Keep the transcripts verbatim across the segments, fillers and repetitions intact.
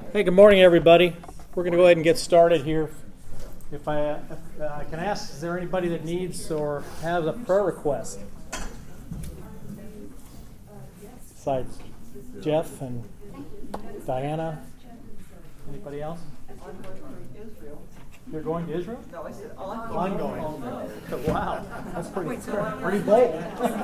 Hey, good morning, everybody. We're going to go ahead and get started here. If I uh, if, uh, can ask, is there anybody that needs or has a prayer request? Besides Jeff and Diana. Anybody else? You're going to Israel? No, I said I'm I'm going. Wow, that's pretty, pretty bold.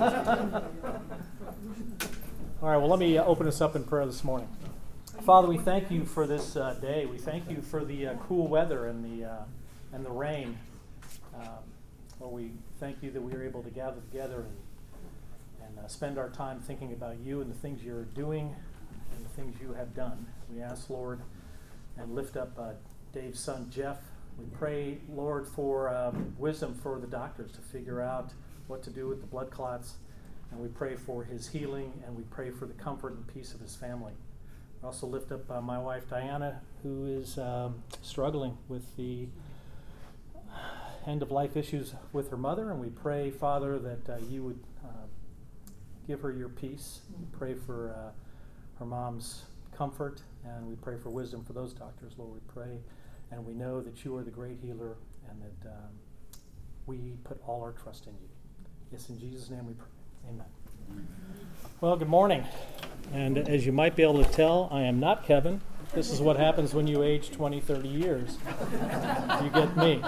All right, well, let me uh, open us up in prayer this morning. Father, we thank you for this uh, day. We thank you for the uh, cool weather and the uh, and the rain. Um, Lord, we thank you that we are able to gather together and, and uh, spend our time thinking about you and the things you're doing and the things you have done. We ask, Lord, and lift up uh, Dave's son, Jeff. We pray, Lord, for um, wisdom for the doctors to figure out what to do with the blood clots. And we pray for his healing, and we pray for the comfort and peace of his family. I also lift up uh, my wife, Diana, who is um, struggling with the end-of-life issues with her mother. And we pray, Father, that uh, you would uh, give her your peace. We pray for uh, her mom's comfort, and we pray for wisdom for those doctors, Lord. We pray, and we know that you are the great healer, and that um, we put all our trust in you. Yes, in Jesus' name we pray. Amen. Well, good morning. And as you might be able to tell, I am not Kevin. This is what happens when you age twenty, thirty years. You get me.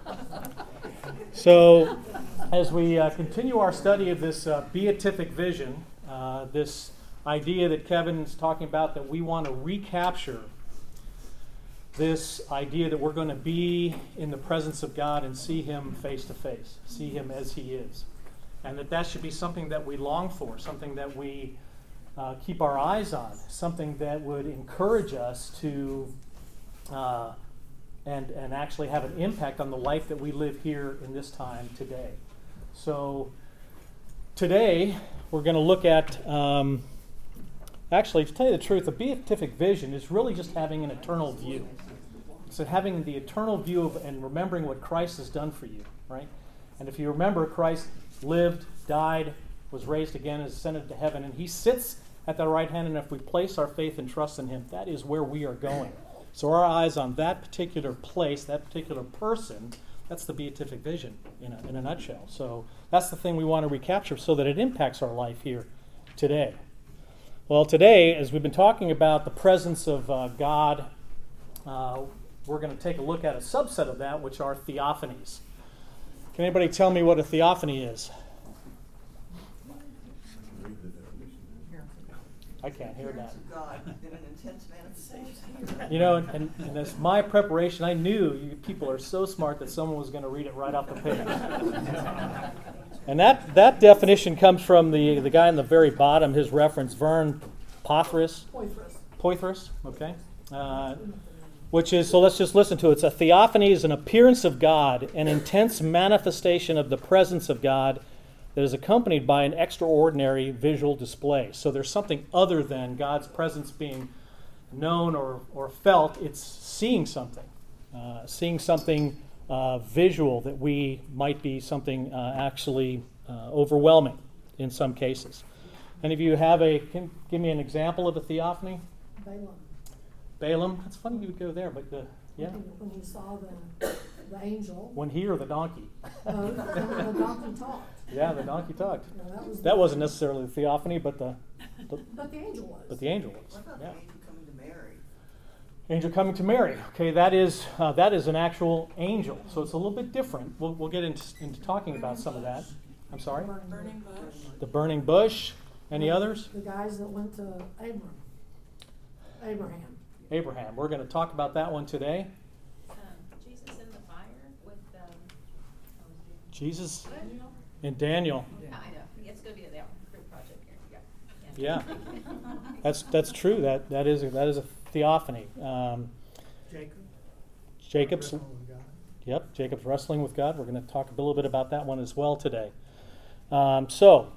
So, as we uh, continue our study of this uh, beatific vision, uh, this idea that Kevin's talking about, that we want to recapture this idea that we're going to be in the presence of God and see him face to face, see him as he is. And that that should be something that we long for, something that we uh, keep our eyes on, something that would encourage us to uh, and, and actually have an impact on the life that we live here in this time today. So today we're going to look at, um, actually, to tell you the truth, the beatific vision is really just having an eternal view. So having the eternal view of and remembering what Christ has done for you, right? And if you remember, Christ lived, died, was raised again, is ascended to heaven, and he sits at the right hand, and if we place our faith and trust in him, that is where we are going. So our eyes on that particular place, that particular person, that's the beatific vision in a, in a nutshell. So that's the thing we want to recapture so that it impacts our life here today. Well, today, as we've been talking about the presence of uh, God, uh, we're going to take a look at a subset of that, which are theophanies. Can anybody tell me what a theophany is? I can't hear that. God in an intense manifestation. You know, and, and as my preparation, I knew you people are so smart that someone was going to read it right off the page. And that, that definition comes from the, the guy in the very bottom, his reference, Vern Poythress. Poythress. Poythress, okay. Uh, which is, so let's just listen to it. It's a theophany is an appearance of God, an intense manifestation of the presence of God that is accompanied by an extraordinary visual display. So there's something other than God's presence being known or, or felt. It's seeing something, uh, seeing something uh, visual that we might be something uh, actually uh, overwhelming in some cases. Any of you have a, can give me an example of a theophany? Balaam. Balaam? It's funny you would go there, but the, yeah. When he, when he saw the, the angel. When he or the donkey? No, the, the donkey talked. Yeah, the donkey talked. No, that was That wasn't necessarily the theophany, but the, the But the angel was. but the angel was. What about Yeah. the angel coming to Mary? Angel coming to Mary. Okay, that is uh, that is an actual angel, so it's a little bit different. We'll we'll get into, into talking about some of that. I'm sorry. Burning bush. The burning bush. Any others? The guys that went to Abram. Abraham. Abraham. We're going to talk about that one today. Um, Jesus in the fire with um, Jesus and Daniel. yeah. I know it's going to be a group project here. Yeah, Yeah. that's that's true. That that is a, that is a theophany. Um, Jacob. Jacob's. Wrestling with God. Yep, Jacob's wrestling with God. We're going to talk a little bit about that one as well today. Um, so,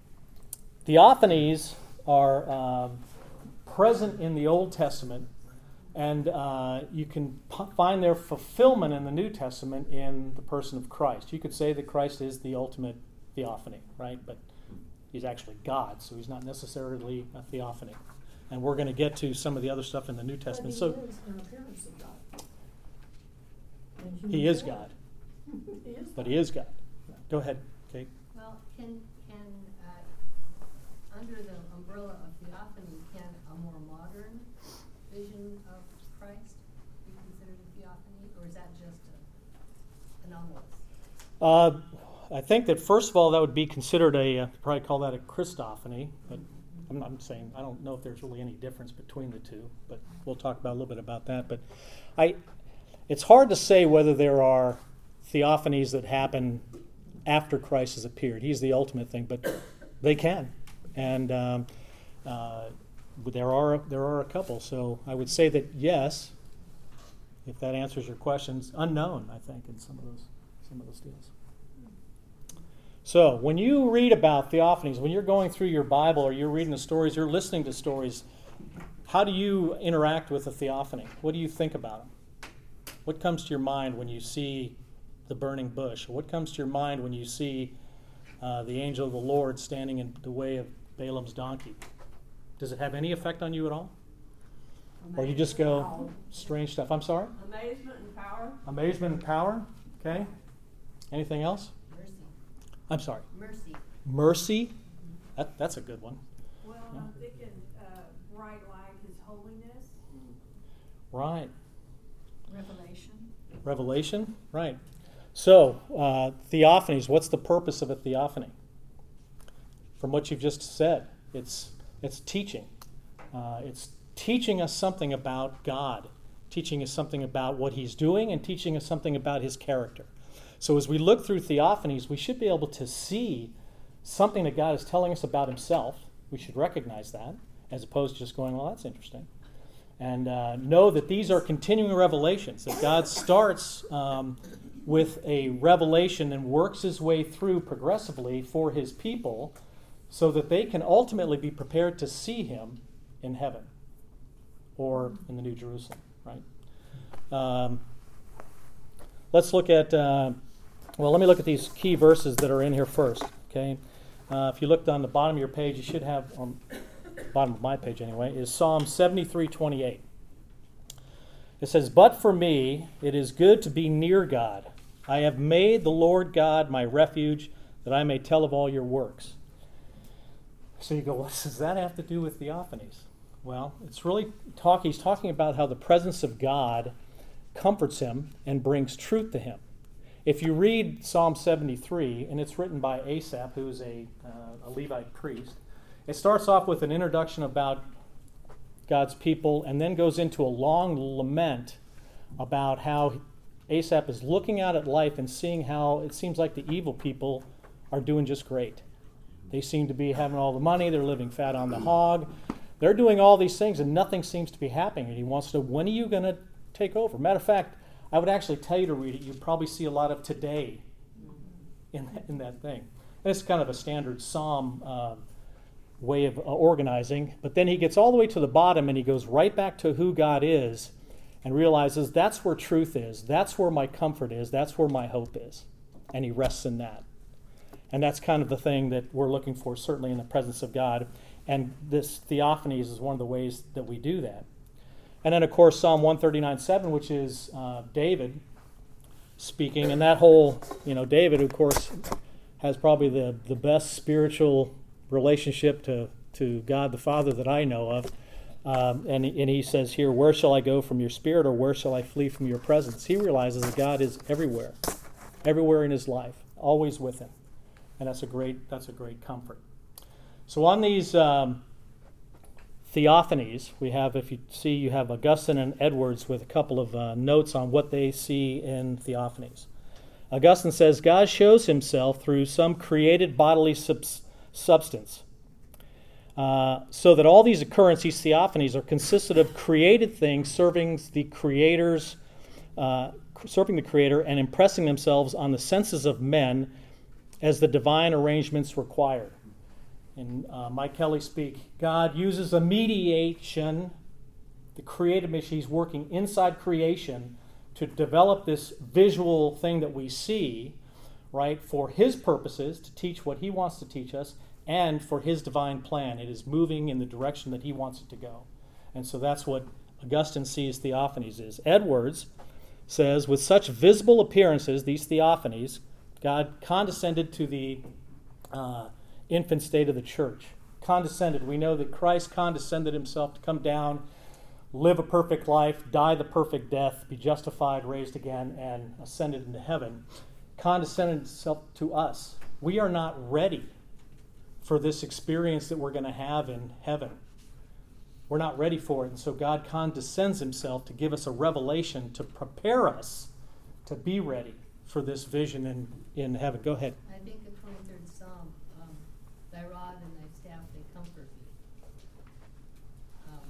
theophanies are um, present in the Old Testament, and uh, you can p- find their fulfillment in the New Testament in the person of Christ. You could say that Christ is the ultimate theophany, right? But he's actually God, so he's not necessarily a theophany. And we're going to get to some of the other stuff in the New But Testament. he So is an appearance of God. In he human is form. God, He is but God. he is God. Go ahead, Kate. Well, can, can, uh, under the umbrella of theophany, can a more modern vision of Christ be considered a theophany, or is that just a anomalous? Uh, I think that first of all, that would be considered a, uh, probably call that a Christophany, but I'm not saying, I don't know if there's really any difference between the two, but we'll talk about a little bit about that. But I, it's hard to say whether there are theophanies that happen after Christ has appeared. He's the ultimate thing, but they can. And um, uh, there are there are a couple. So I would say that yes, if that answers your questions, unknown, I think, in some of those some of those deals. So when you read about theophanies, when you're going through your Bible or you're reading the stories, you're listening to stories, how do you interact with a theophany? What do you think about them? What comes to your mind when you see the burning bush? What comes to your mind when you see uh, the angel of the Lord standing in the way of Balaam's donkey? Does it have any effect on you at all? Or you just go, strange stuff. I'm sorry? Amazement and power. Amazement and power. Okay. Anything else? Mercy. I'm sorry. Mercy. Mercy. That, that's a good one. Well, Yeah. I'm thinking uh, bright light, His holiness. Right. Revelation. Revelation. Right. So, uh, theophanies, what's the purpose of a theophany? From what you've just said, it's it's teaching. Uh, it's teaching us something about God, teaching us something about what He's doing, and teaching us something about His character. So as we look through theophanies, we should be able to see something that God is telling us about Himself. We should recognize that, as opposed to just going, well, that's interesting. And uh, know that these are continuing revelations, that God starts um, with a revelation and works His way through progressively for His people so that they can ultimately be prepared to see Him in heaven or in the New Jerusalem, right? Um, let's look at, uh, well, let me look at these key verses that are in here first, okay? Uh, if you looked on the bottom of your page, you should have, on bottom of my page anyway, is Psalm seventy-three twenty-eight. It says, "But for me, it is good to be near God. I have made the Lord God my refuge, that I may tell of all your works." So you go, what does that have to do with theophanies? Well, it's really talk. He's talking about how the presence of God comforts him and brings truth to him. If you read Psalm seventy-three, and it's written by Asaph, who's a, uh, a Levite priest, it starts off with an introduction about God's people and then goes into a long lament about how Asaph is looking out at life and seeing how it seems like the evil people are doing just great. They seem to be having all the money, they're living fat on the hog, they're doing all these things and nothing seems to be happening. And he wants to know, when are you going to take over? Matter of fact, I would actually tell you to read it. You'd probably see a lot of today in that, in that thing. And it's kind of a standard psalm uh, way of uh, organizing. But then he gets all the way to the bottom and he goes right back to who God is and realizes that's where truth is. That's where my comfort is. That's where my hope is. And he rests in that. And that's kind of the thing that we're looking for, certainly in the presence of God. And this theophanies is one of the ways that we do that. And then, of course, Psalm one thirty-nine seven, which is uh, David speaking. And that whole, you know, David, of course, has probably the, the best spiritual relationship to, to God the Father that I know of. Um, and, and he says here, "Where shall I go from your spirit, or where shall I flee from your presence?" He realizes that God is everywhere, everywhere in his life, always with him. And that's a great, that's a great comfort. So on these um, theophanies, we have, if you see, you have Augustine and Edwards with a couple of uh, notes on what they see in theophanies. Augustine says, "God shows himself through some created bodily subs- substance, uh, so that all these occurrences, theophanies, are consisted of created things serving the Creator's, uh, serving the Creator and impressing themselves on the senses of men as the divine arrangements require." And uh, Mike Kelly speak, God uses a mediation, the creative mission. He's working inside creation to develop this visual thing that we see, right, for his purposes, to teach what he wants to teach us, and for his divine plan. It is moving in the direction that he wants it to go. And so that's what Augustine sees theophanies is. Edwards says, with such visible appearances, these theophanies, God condescended to the uh, infant state of the church. Condescended. We know that Christ condescended himself to come down, live a perfect life, die the perfect death, be justified, raised again, and ascended into heaven. Condescended himself to us. We are not ready for this experience that we're going to have in heaven. We're not ready for it. And so God condescends himself to give us a revelation to prepare us to be ready for this vision in, in heaven. Go ahead. I think the twenty-third Psalm, um, thy rod and thy staff, they comfort me. Um,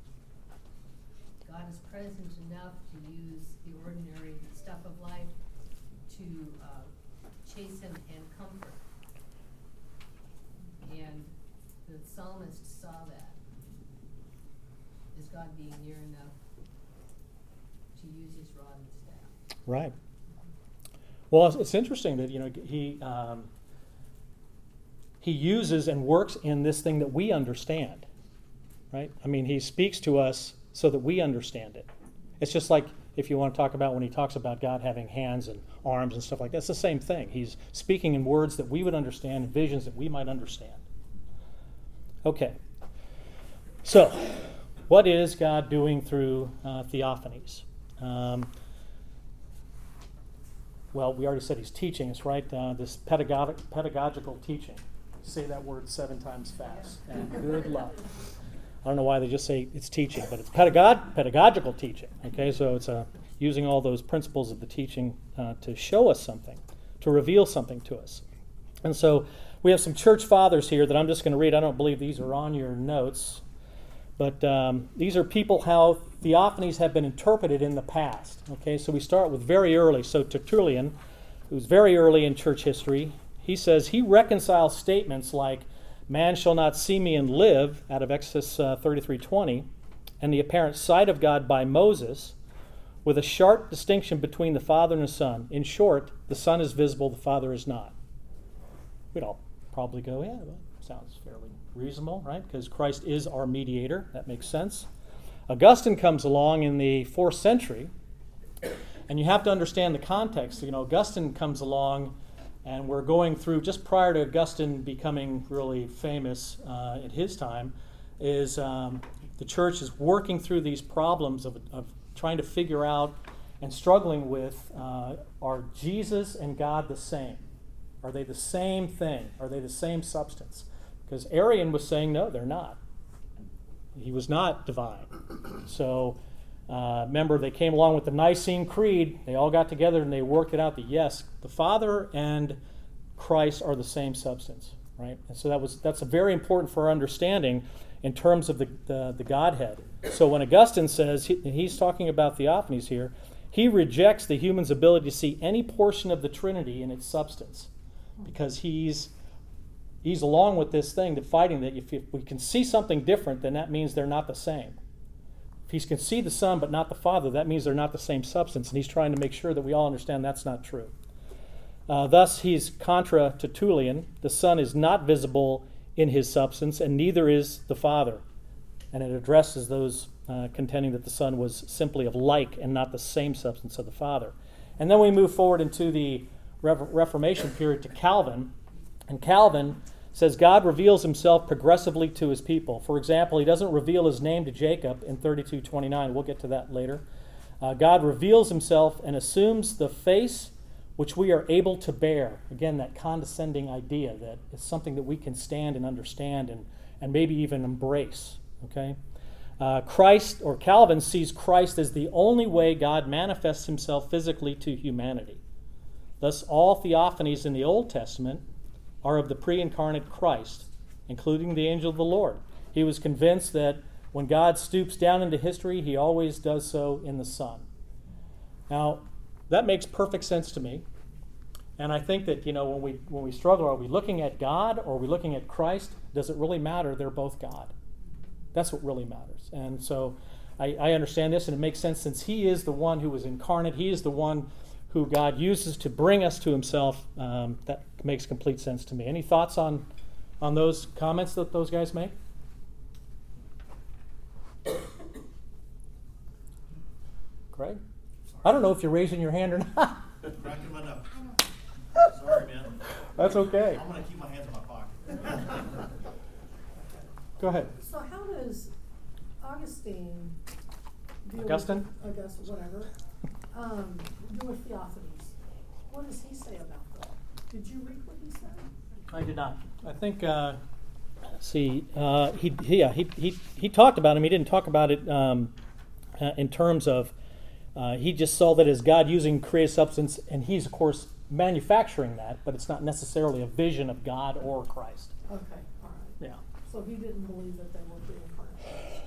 God is present enough to use the ordinary stuff of life to uh, chasten and comfort. And the psalmist saw that. Is God being near enough to use his rod and staff? Right. Well, it's, it's interesting that, you know, he um, he uses and works in this thing that we understand, right? I mean, he speaks to us so that we understand it. It's just like if you want to talk about when he talks about God having hands and arms and stuff like that. It's the same thing. He's speaking in words that we would understand, and visions that we might understand. Okay. So, what is God doing through uh, theophanies? Um, well, we already said he's teaching us, right? Uh, this pedagogic, pedagogical teaching. Say that word seven times fast. And good luck. I don't know why they just say it's teaching, but it's pedagog- pedagogical teaching. Okay, so it's uh, using all those principles of the teaching uh, to show us something, to reveal something to us. And so we have some church fathers here that I'm just going to read. I don't believe these are on your notes. But um, these are people how theophanies have been interpreted in the past. Okay, so we start with very early. So Tertullian, who's very early in church history, he says he reconciles statements like, man shall not see me and live, out of Exodus uh, thirty-three twenty, and the apparent sight of God by Moses, with a sharp distinction between the Father and the Son. In short, the Son is visible, the Father is not. We'd all probably go, yeah, that sounds fairly reasonable, right? Because Christ is our mediator. That makes sense. Augustine comes along in the fourth century, and you have to understand the context. You know, Augustine comes along, and we're going through, just prior to Augustine becoming really famous uh, at his time, is um, the church is working through these problems of, of trying to figure out and struggling with, uh, are Jesus and God the same? Are they the same thing? Are they the same substance? Because Arian was saying, no, they're not. He was not divine. So, uh, remember, they came along with the Nicene Creed. They all got together and they worked it out that, yes, the Father and Christ are the same substance, right? And so that was that's a very important for our understanding in terms of the, the, the Godhead. So when Augustine says, he, he's talking about theophanies here, he rejects the human's ability to see any portion of the Trinity in its substance, because he's he's along with this thing, that fighting that if, if we can see something different, then that means they're not the same. If he can see the Son but not the Father, that means they're not the same substance, and he's trying to make sure that we all understand that's not true. Uh, thus, he's contra Tertullian. The Son is not visible in his substance, and neither is the Father. And it addresses those uh, contending that the Son was simply of like and not the same substance of the Father. And then we move forward into the Re- Reformation period to Calvin. And Calvin says God reveals himself progressively to his people. For example, he doesn't reveal his name to Jacob in thirty-two twenty-nine. We'll get to that later. Uh, God reveals himself and assumes the face which we are able to bear. Again, that condescending idea that it's something that we can stand and understand and, and maybe even embrace. Okay? Uh, Christ, or Calvin, sees Christ as the only way God manifests himself physically to humanity. Thus, all theophanies in the Old Testament are of the pre-incarnate Christ, including the angel of the Lord. He was convinced that when God stoops down into history, he always does so in the Son. Now, that makes perfect sense to me. And I think that, you know, when we when we struggle, are we looking at God or are we looking at Christ? Does it really matter? They're both God. That's what really matters. And so I, I understand this, and it makes sense since he is the one who was incarnate. He is the one who God uses to bring us to himself. Um, that makes complete sense to me. Any thoughts on on those comments that those guys make? Craig? I don't know if you're raising your hand or not. Cracking my nose. Sorry, man. That's okay. I'm going to keep my hands in my pocket. Go ahead. So how does Augustine deal Augustine? with, Augustine, whatever, um, do with Theophanes? What does he say about that? Did you read what he said? I did not. I think, uh, let's see, uh, he, he, yeah, he, he, he talked about him. He didn't talk about it um, uh, in terms of, uh, he just saw that as God using created substance, and he's, of course, manufacturing that, but it's not necessarily a vision of God or Christ. Okay, all right. Yeah. So he didn't believe that they were being incarnate.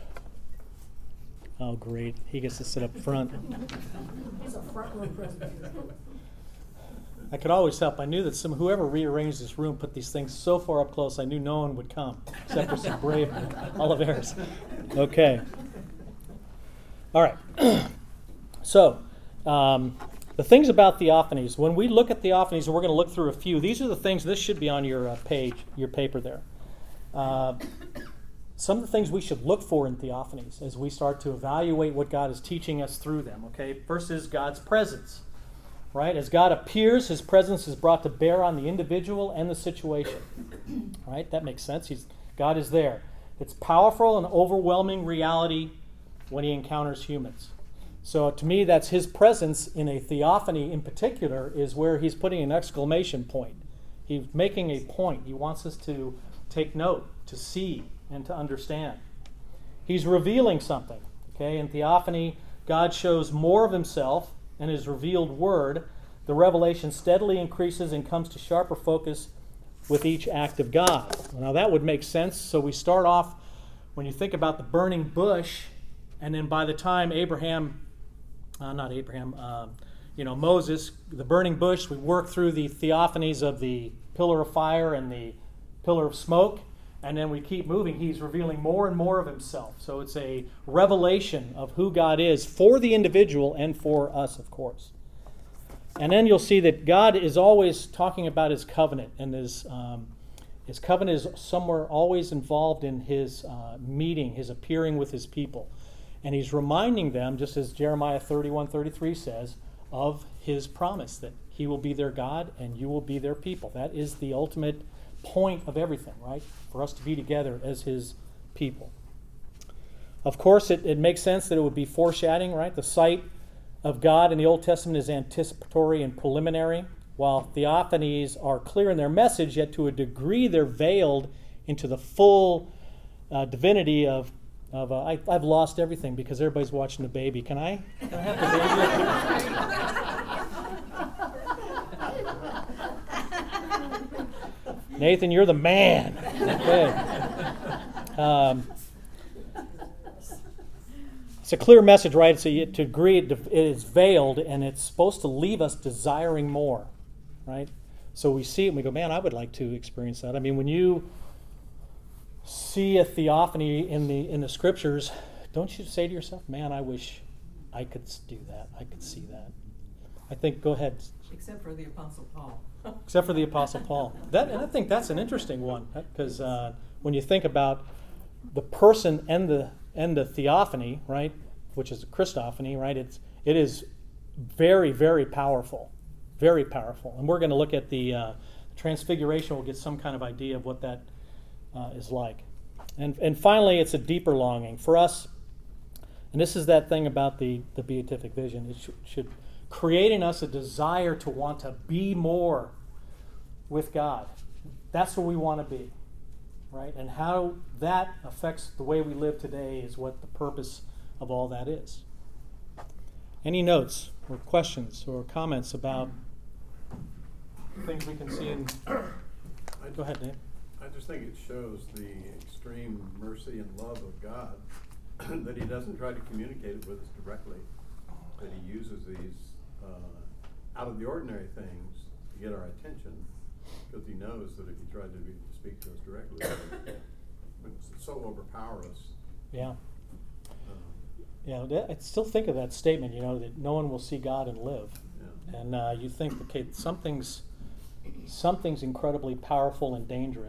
Oh, great. He gets to sit up front. He's a front row Presbyterian. I could always help. I knew that some whoever rearranged this room put these things so far up close, I knew no one would come, except for some brave Oliveras. Okay. All right. So, um, the things about theophanies. When we look at theophanies, and we're going to look through a few, these are the things, this should be on your uh, page, your paper there. Uh, some of the things we should look for in theophanies as we start to evaluate what God is teaching us through them. Okay, first is God's presence. Right? As God appears, his presence is brought to bear on the individual and the situation. Right? That makes sense. He's, God is there. It's powerful and overwhelming reality when he encounters humans. So to me, that's his presence in a theophany in particular is where he's putting an exclamation point. He's making a point. He wants us to take note, to see, and to understand. He's revealing something. Okay? In theophany, God shows more of himself and his revealed word. The revelation steadily increases and comes to sharper focus with each act of God. Now that would make sense. So we start off, when you think about the burning bush, and then by the time Abraham, uh, not Abraham, uh, you know, Moses, the burning bush, we work through the theophanies of the pillar of fire and the pillar of smoke, and then we keep moving. He's revealing more and more of himself. So it's a revelation of who God is for the individual and for us, of course. And then you'll see that God is always talking about his covenant, and his, um, his covenant is somewhere always involved in his uh, meeting, his appearing with his people. And he's reminding them, just as Jeremiah thirty-one thirty-three says, of his promise that he will be their God and you will be their people. That is the ultimate point of everything, right? For us to be together as his people. Of course, it, it makes sense that it would be foreshadowing, right? The sight of God in the Old Testament is anticipatory and preliminary, while theophanies are clear in their message, yet to a degree they're veiled into the full uh, divinity of, of uh, I, I've lost everything because everybody's watching the baby. Can I, can I have the baby? Nathan, you're the man. Okay. Um, it's a clear message, right? It's a, to agree it, it is veiled, and it's supposed to leave us desiring more, right? So we see it and we go, man, I would like to experience that. I mean, when you see a theophany in the in the scriptures, don't you say to yourself, man, I wish I could do that. I could see that. I think, go ahead. Except for the Apostle Paul. Except for the Apostle Paul. That, and I think that's an interesting one, because uh, when you think about the person and the and the theophany, right, which is a Christophany, right, it's it is very, very powerful, very powerful. And we're going to look at the uh, Transfiguration. We'll get some kind of idea of what that uh, is like. And and finally, it's a deeper longing for us. And this is that thing about the the beatific vision. It should, should create in us a desire to want to be more with God. That's where we want to be, right? And how that affects the way we live today is what the purpose of all that is. Any notes or questions or comments about things we can see in... Go ahead, Dave. I just think it shows the extreme mercy and love of God that he doesn't try to communicate it with us directly, that he uses these uh, out of the ordinary things to get our attention, because he knows that if he tried to, be, to speak to us directly, it would so overpower us. Yeah. Um, Yeah, that, I still think of that statement, you know, that no one will see God and live. yeah. And uh, you think, okay, something's something's incredibly powerful and dangerous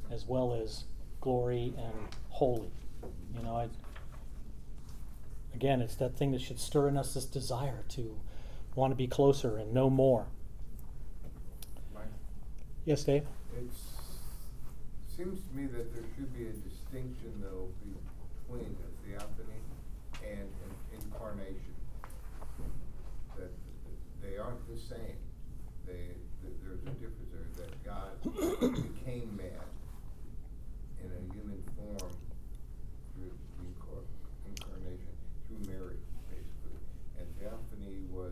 as well as glory and holy. You know, I, again, it's that thing that should stir in us this desire to want to be closer and know more. Mike? Yes, Dave? It seems to me that there should be a distinction, though, between a theophany and an incarnation. That they aren't the same. They, there's a difference there, that God became man in a human form through the incar- incarnation, through Mary, basically. And theophany was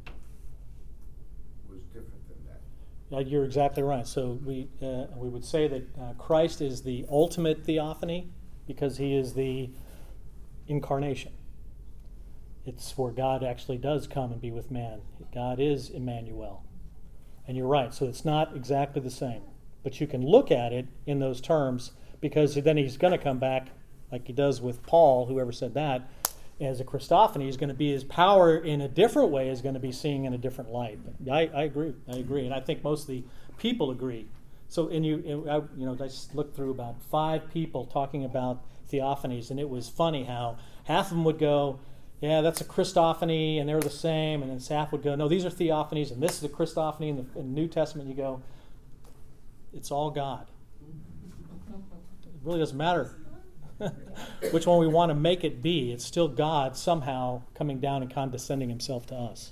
was different than that. Uh, You're exactly right. So we uh, we would say that uh, Christ is the ultimate theophany because he is the incarnation. It's where God actually does come and be with man. God is Emmanuel. And you're right. So it's not exactly the same. But you can look at it in those terms because then he's going to come back like he does with Paul, whoever said that, as a Christophany. He's going to be, his power in a different way is going to be seeing in a different light. But I, I agree. I agree. And I think most of the people agree. So, and you, I, you know, I just looked through about five people talking about theophanies, and it was funny how half of them would go, yeah, that's a Christophany, and they're the same, and then half would go, no, these are theophanies, and this is a Christophany. In the, in the New Testament, you go, it's all God. It really doesn't matter which one we want to make it be. It's still God somehow coming down and condescending himself to us.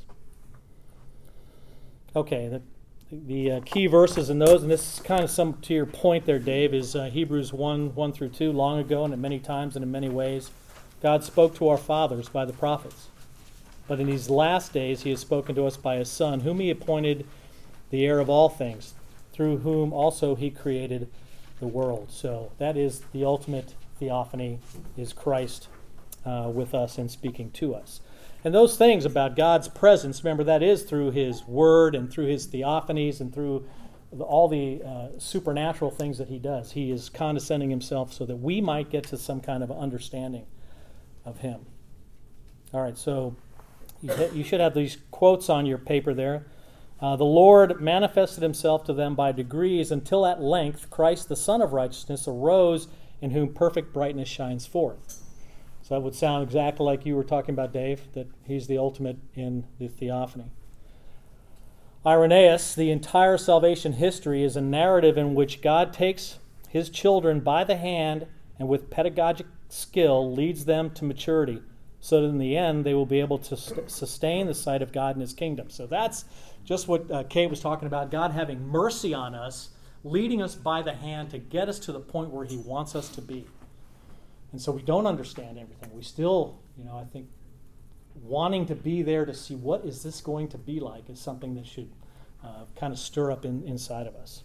Okay, the, the uh, key verses in those, and this is kind of some to your point there, Dave, is uh, Hebrews one, one through two. Long ago and at many times and in many ways, God spoke to our fathers by the prophets. But in these last days he has spoken to us by his Son, whom he appointed the heir of all things, through whom also he created the world. So that is the ultimate theophany, is Christ uh, with us and speaking to us. And those things about God's presence, remember, that is through his word and through his theophanies and through the, all the uh, supernatural things that he does. He is condescending himself so that we might get to some kind of understanding of him. All right, so you, you should have these quotes on your paper there. Uh, the Lord manifested himself to them by degrees until at length Christ, the Son of Righteousness, arose, in whom perfect brightness shines forth. So that would sound exactly like you were talking about, Dave, that he's the ultimate in the theophany. Irenaeus, the entire salvation history is a narrative in which God takes his children by the hand and with pedagogic skill leads them to maturity, so that in the end they will be able to st- sustain the sight of God in his kingdom. So that's just what uh, Kate was talking about, God having mercy on us, leading us by the hand to get us to the point where he wants us to be. And so we don't understand everything. We still, you know, I think wanting to be there to see what is this going to be like is something that should uh, kind of stir up in, inside of us.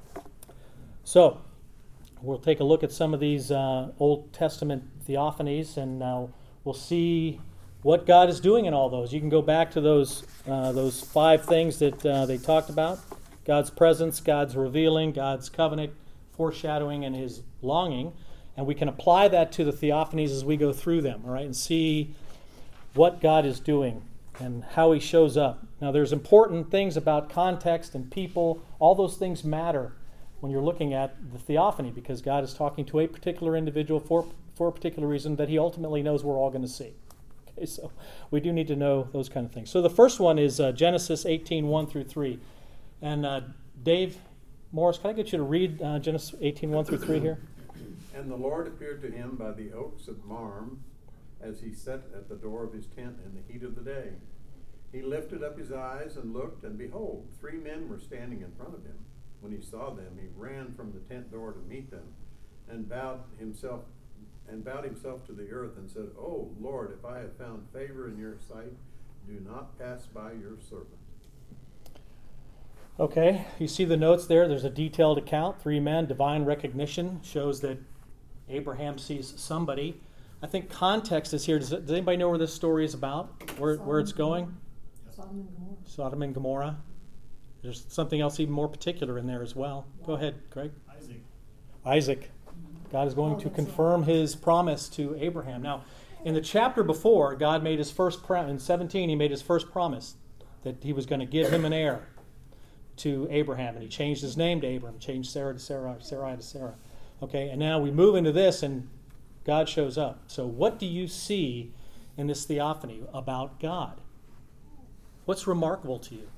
So we'll take a look at some of these uh, Old Testament theophanies, and uh, we'll see what God is doing in all those. You can go back to those uh, those five things that uh, they talked about. God's presence, God's revealing, God's covenant, foreshadowing, and his longing. And we can apply that to the theophanies as we go through them, all right, and see what God is doing and how he shows up. Now, there's important things about context and people. All those things matter when you're looking at the theophany, because God is talking to a particular individual for, for a particular reason that he ultimately knows we're all going to see. Okay, so we do need to know those kind of things. So the first one is uh, Genesis eighteen, one through three. And uh, Dave Morris, can I get you to read uh, Genesis eighteen, one through three here? And the Lord appeared to him by the oaks of Marm as he sat at the door of his tent in the heat of the day. He lifted up his eyes and looked, and behold, three men were standing in front of him. When he saw them, he ran from the tent door to meet them, and bowed himself and bowed himself to the earth and said, "O Lord, if I have found favor in your sight, do not pass by your servant." Okay, you see the notes there. There's a detailed account. Three men, divine recognition, shows that Abraham sees somebody. I think context is here. Does, does anybody know where this story is about? Where, where it's going? Sodom and Gomorrah. Sodom and Gomorrah. There's something else even more particular in there as well. Go ahead, Craig. Isaac. Isaac. God is going to confirm his promise to Abraham. Now, in the chapter before, God made his first promise. In seventeen, he made his first promise that he was going to give him an heir to Abraham, and he changed his name to Abram, changed Sarah to Sarah, Sarai to Sarah. Okay, and now we move into this, and God shows up. So what do you see in this theophany about God? What's remarkable to you?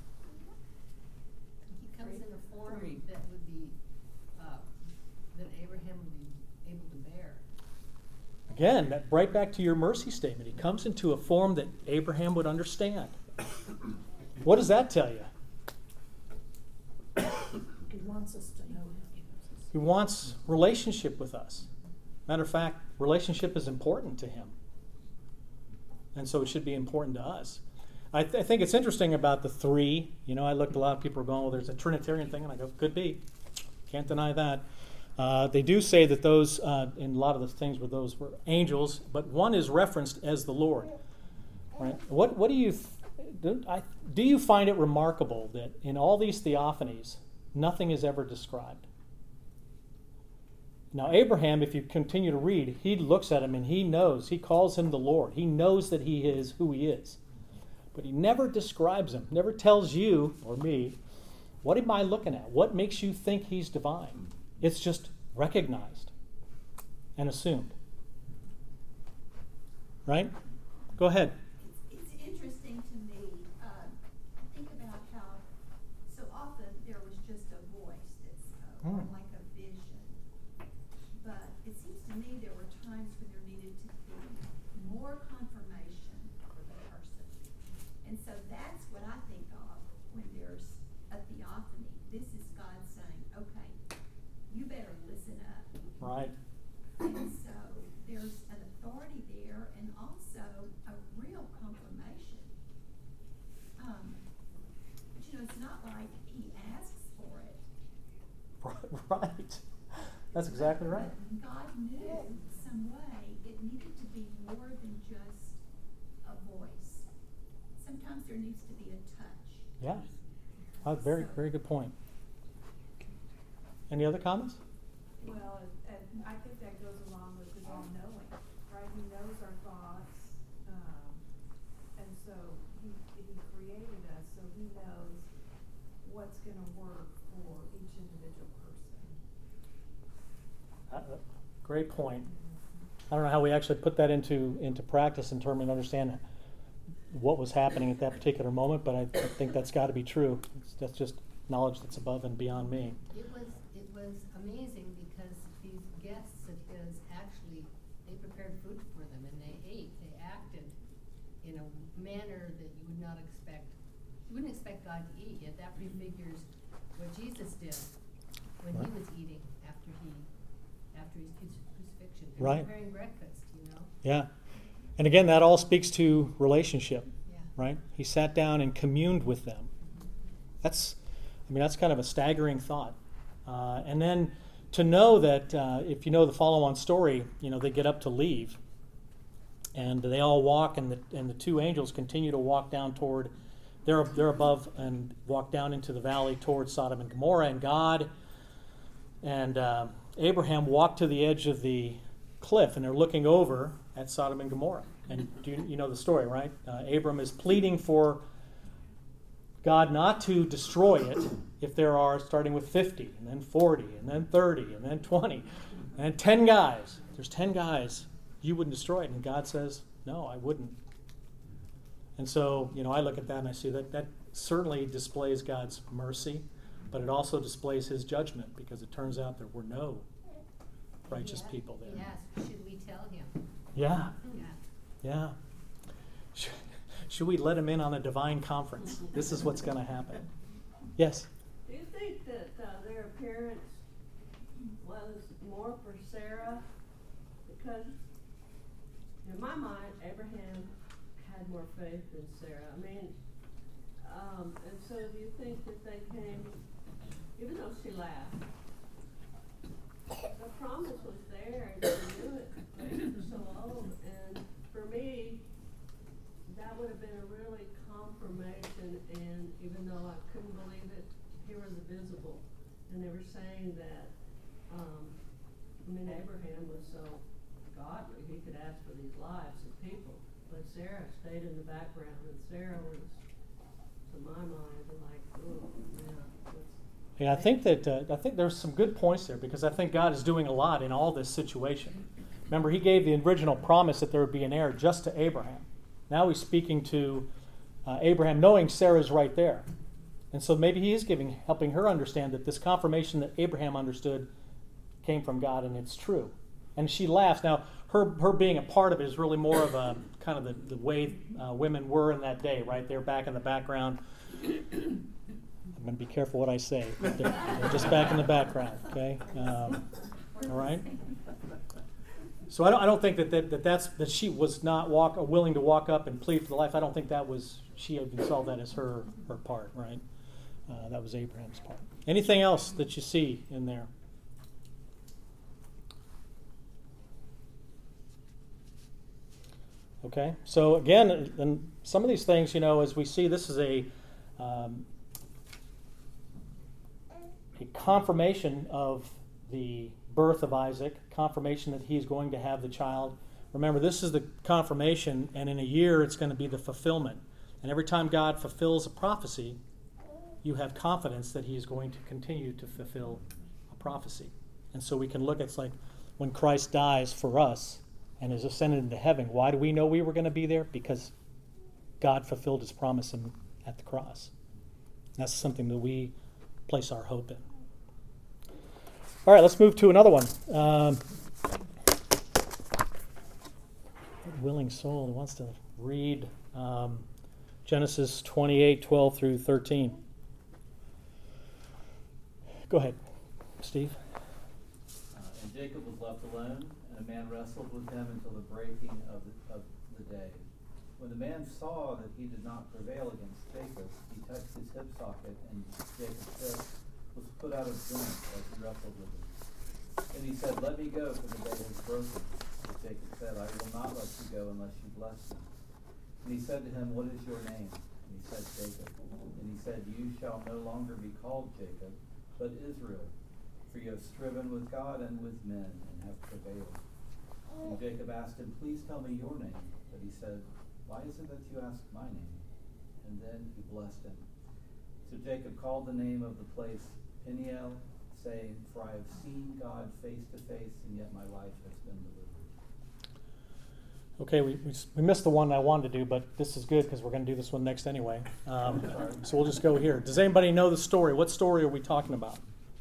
He comes in a form Three. that would be, uh, that Abraham would be able to bear. Again, that right back to your mercy statement. He comes into a form that Abraham would understand. What does that tell you? He wants us to know him. He wants relationship with us. Matter of fact, relationship is important to him. And so it should be important to us. I, th- I think it's interesting about the three. You know, I looked, a lot of people are going, well, there's a Trinitarian thing, and I go, could be. Can't deny that. Uh, they do say that those, uh, in a lot of the things where those were angels, but one is referenced as the Lord. Right? What, what do you, th- do, I, do you find it remarkable that in all these theophanies, nothing is ever described? Now, Abraham, if you continue to read, he looks at him and he knows. He calls him the Lord. He knows that he is who he is. But he never describes him, never tells you or me, what am I looking at? What makes you think he's divine? It's just recognized and assumed. Right? Go ahead. It's, it's interesting to me. Uh, I think about how so often there was just a voice that spoke, or Mm. like a vision. But it seems to me there were times when there needed to be more confirmation for the person. And so that's what I think of when there's a theophany. This is God saying, okay, you better listen up. Right. And so there's an authority there and also a real confirmation. Um, but you know, it's not like he asks for it. Right. That's exactly right. But God knew some way it needed to be more than just a voice. Sometimes there needs to be a touch. Yeah. Uh, very, very good point. Any other comments? Well, and, and I think that goes along with his all-knowing, right? He knows our thoughts, um, and so he, he created us, so he knows what's gonna work for each individual person. Uh, great point. I don't know how we actually put that into into practice in terms of understand what was happening at that particular moment, but I, I think that's got to be true. It's, that's just knowledge that's above and beyond me. It was, it was amazing because these guests of his actually, they prepared food for them and they ate. They acted in a manner that you would not expect. You wouldn't expect God to eat, yet that prefigures what Jesus did when Right. he was eating after he, after his cruci- crucifixion. They Right. were preparing breakfast, you know? Yeah. And again, that all speaks to relationship, Yeah. right? He sat down and communed with them. That's, I mean, that's kind of a staggering thought. Uh, and then to know that, uh, if you know the follow-on story, you know, they get up to leave. And they all walk, and the, and the two angels continue to walk down toward, they're, they're above and walk down into the valley towards Sodom and Gomorrah. And God and uh, Abraham walk to the edge of the cliff, and they're looking over at Sodom and Gomorrah. And do you, you know the story, right? Uh, Abram is pleading for God not to destroy it if there are, starting with fifty, and then forty, and then thirty, and then twenty, and then ten guys. If there's ten guys, you wouldn't destroy it. And God says, no, I wouldn't. And so, you know, I look at that and I see that that certainly displays God's mercy, but it also displays his judgment, because it turns out there were no righteous He a- people there. He asked, should we tell him? Yeah, Yeah. yeah. Should, should we let him in on a divine conference? This is what's going to happen. Yes? Do you think that uh, their appearance was more for Sarah? Because in my mind, Abraham had more faith than Sarah. I mean, um, and so do you think that they came, even though she laughed, the promise was there and she knew it, but she was so old. And for me, that would have been a really confirmation, and even though I couldn't believe it, here was the visible. And they were saying that, um, I mean, Abraham was so godly, he could ask for these lives of people. But Sarah stayed in the background, and Sarah was, to my mind, like, oh, yeah. Yeah, I think that uh, I think there's some good points there because I think God is doing a lot in all this situation. Remember, He gave the original promise that there would be an heir just to Abraham. Now He's speaking to uh, Abraham, knowing Sarah's right there, and so maybe He is giving, helping her understand that this confirmation that Abraham understood came from God, and it's true. And she laughs. Now, her her being a part of it is really more of a kind of the, the way uh, women were in that day, right? They're back in the background. I'm going to be careful what I say. But they're, they're just back in the background, okay? Um, all right? So I don't, I don't think that, that, that that's that she was not walk uh, willing to walk up and plead for the life. I don't think that was, she even saw that as her, her part, right? Uh, that was Abraham's part. Anything else that you see in there? Okay, so again, and some of these things, you know, as we see, this is a um, a confirmation of the birth of Isaac, confirmation that he's going to have the child. Remember, this is the confirmation, and in a year it's going to be the fulfillment. And every time God fulfills a prophecy, you have confidence that He is going to continue to fulfill a prophecy. And so we can look at, it's like when Christ dies for us and is ascended into heaven. Why do we know we were going to be there? Because God fulfilled His promise in, at the cross. That's something that we place our hope in. All right, let's move to another one. Um, willing soul who wants to read um, Genesis twenty-eight, twelve through thirteen. Go ahead, Steve. Uh, and Jacob was left alone, and a man wrestled with him until the breaking of the, of the day. When the man saw that he did not prevail against Jacob, he touched his hip socket, and Jacob's hip was put out of joint as he wrestled with him. And he said, "Let me go, for the day is broken." But Jacob said, "I will not let you go unless you bless me." And he said to him, "What is your name?" And he said, "Jacob." And he said, "You shall no longer be called Jacob, but Israel, for you have striven with God and with men, and have prevailed." And Jacob asked him, "Please tell me your name." But he said, "Why is it that you ask my name?" And then he blessed him. So Jacob called the name of the place Peniel, saying, "For I have seen God face to face, and yet my life has been delivered." Okay, we, we we missed the one I wanted to do, but this is good because we're going to do this one next anyway. Um, so we'll just go here. Does anybody know the story? What story are we talking about?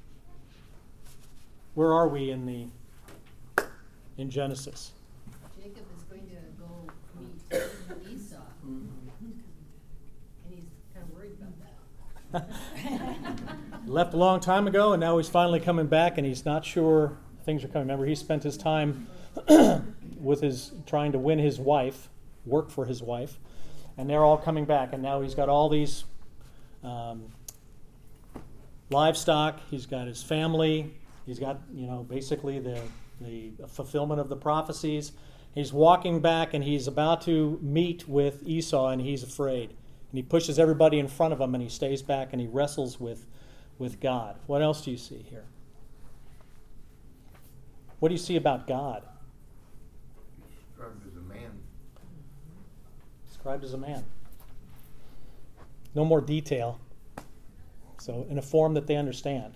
Where are we in the in Genesis? Jacob is going to go meet Esau, and he's kind of worried about that. Left a long time ago, and now he's finally coming back, and he's not sure things are coming. Remember, he spent his time with his trying to win his wife, work for his wife, and they're all coming back. And now he's got all these um, livestock. He's got his family. He's got, you know, basically the the fulfillment of the prophecies. He's walking back, and he's about to meet with Esau, and he's afraid. And he pushes everybody in front of him, and he stays back, and he wrestles with, with God. What else do you see here? What do you see about God? Described as a man. Described as a man. No more detail. So in a form that they understand.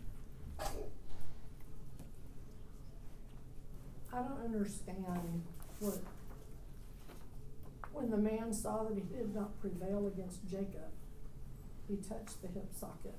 I don't understand what, when the man saw that he did not prevail against Jacob, he touched the hip socket.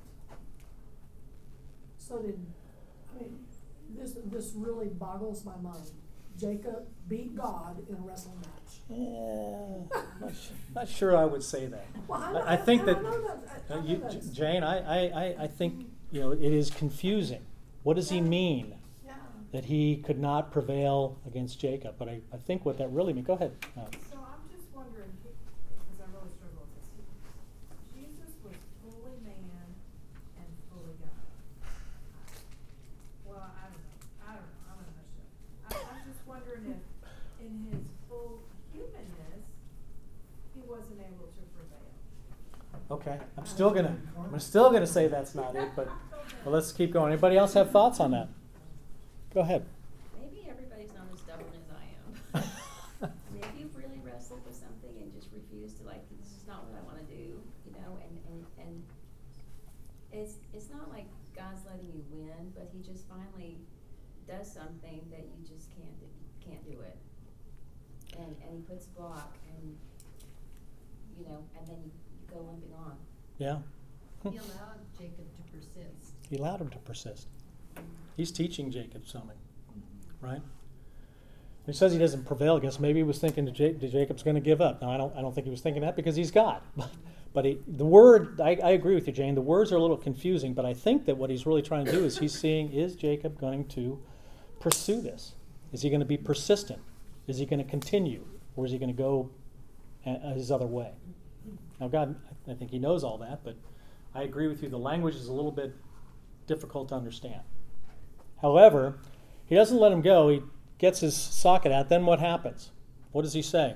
So did, I mean, this this really boggles my mind. Jacob beat God in a wrestling match. Yeah, not, su- not sure I would say that. Well, I, I, know, I think I, that, I know that I, I uh, know you, that's- Jane, I, I, I think, you know, it is confusing. What does he Yeah. mean Yeah. that he could not prevail against Jacob? But I, I think what that really means. Go ahead. Uh, So I'm just wondering, because I really struggle with this. Jesus was fully man and fully God. Well, I don't know. I don't know. I'm gonna hush up. I, I'm just wondering if, in his full humanness, he wasn't able to prevail. Okay, I'm still gonna, I'm still gonna say that's not it. But well, let's keep going. Anybody else have thoughts on that? Go ahead. Maybe everybody's not as stubborn as I am. I mean, if you've really wrestled with something and just refused to, like, this is not what I want to do, you know, and, and, and it's, it's not like God's letting you win, but he just finally does something that you just can't, do- can't do it. And, and he puts a block and, you know, and then you go limping on. Yeah. He allowed Jacob to persist. He allowed him to persist. He's teaching Jacob something, right? He says he doesn't prevail against. Maybe he was thinking that Ja- that Jacob's going to give up. Now I don't. I don't think he was thinking that because he's God. But he, the word, I, I agree with you, Jane. The words are a little confusing. But I think that what he's really trying to do is he's seeing: is Jacob going to pursue this? Is he going to be persistent? Is he going to continue, or is he going to go a- his other way? Now, God, I think he knows all that. But I agree with you. The language is a little bit difficult to understand. However, he doesn't let him go. He gets his socket out. Then what happens? What does he say?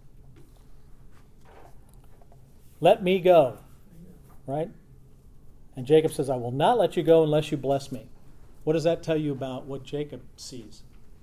Let me go. Right? And Jacob says, I will not let you go unless you bless me. What does that tell you about what Jacob sees?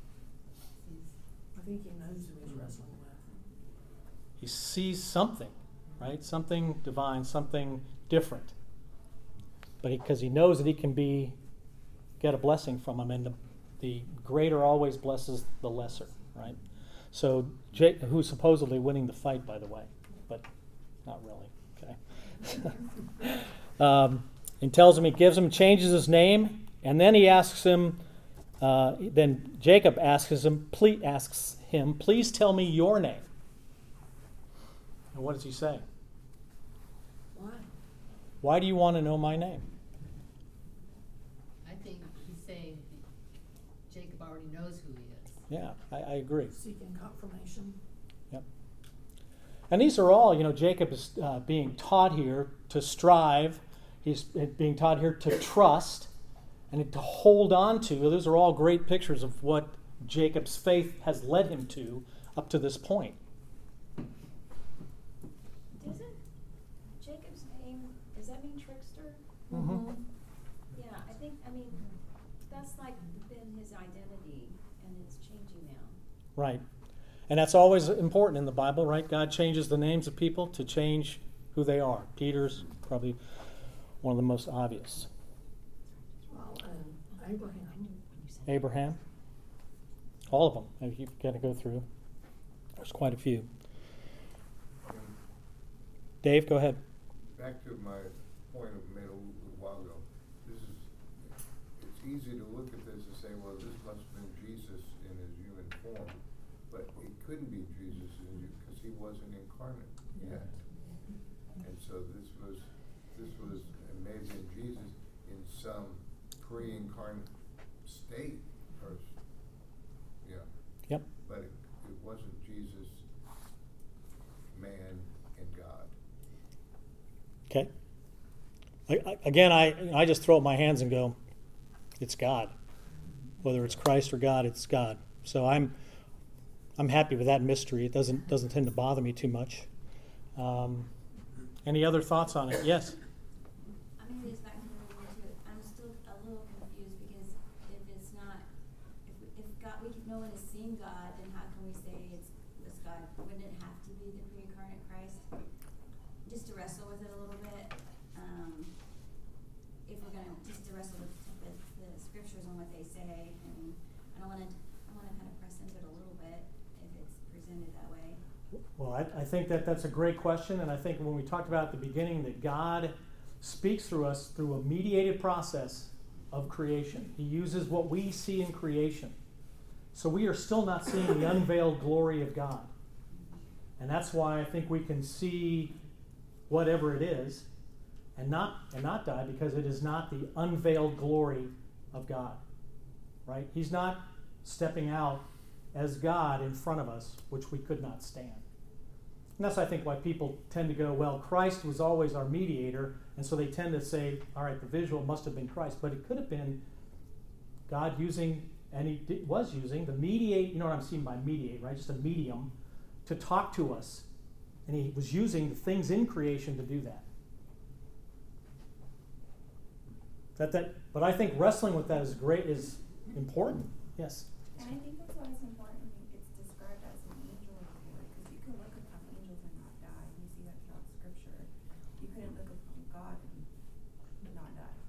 I think he knows who he's wrestling with. He sees something, right? Something divine, something different. But because he, he knows that he can be get a blessing from him, and the, the greater always blesses the lesser, right? So, Jake, who's supposedly winning the fight, by the way, but not really. Okay. um, and tells him, he gives him, changes his name, and then he asks him. Uh, then Jacob asks him, please, asks him, please tell me your name. And what does he say? Why? Why do you want to know my name? I think he's saying Jacob already knows who he is. Yeah, I, I agree. Seeking confirmation. Yep. And these are all, you know, Jacob is uh, being taught here to strive. He's being taught here to trust and to hold on to. Those are all great pictures of what Jacob's faith has led him to up to this point. Doesn't Jacob's name, does that mean trickster? Mm-hmm. Yeah, I think, I mean, that's like been his identity, and it's changing now. Right. And that's always important in the Bible, right? God changes the names of people to change who they are. Peter's probably one of the most obvious. Well, and Abraham. Abraham. All of them. If you've got to go through. There's quite a few. Dave, go ahead. Back to my point I made a little while ago. This is, it's easy to look at this and say, well, this must have been Jesus in his human form. But it couldn't be Jesus because he wasn't incarnate yet. And so this was, this was, it may have been Jesus in some pre-incarnate state. Or, yeah. Yep. But it, it wasn't Jesus, man, and God. Okay. I, I, again, I, I just throw up my hands and go, it's God. Whether it's Christ or God, it's God. So I'm I'm happy with that mystery. It doesn't doesn't tend to bother me too much. Um, any other thoughts on it? Yes. I'm gonna just back to the one too. I'm still a little confused because if it's not, if, if God, we can, no one has seen God, then how can we say it's it's God? Wouldn't it have to be the pre-incarnate Christ? Just to wrestle with it a little bit. Um, if we're gonna just to wrestle with, with the scriptures and what they say, and I don't want to. I want to kind of press into it a little bit if it's presented that way. Well, I, I think that that's a great question, and I think when we talked about at the beginning that God speaks through us through a mediated process of creation. He uses what we see in creation. So we are still not seeing the unveiled glory of God. And that's why I think we can see whatever it is and not and not die, because it is not the unveiled glory of God. Right? He's not stepping out as God in front of us, which we could not stand. And that's, I think, why people tend to go, well, Christ was always our mediator, and so they tend to say, all right, the visual must have been Christ, but it could have been God using, and he did, was using, the mediate, you know what I'm seeing by mediate, right? Just a medium to talk to us. And he was using the things in creation to do that. That, that but I think wrestling with that is great, is important. Yes? And I think that's why it's important it's described as an angel of the Lord, because you can look upon angels and not die, and you see that throughout Scripture. You couldn't look upon God and not die.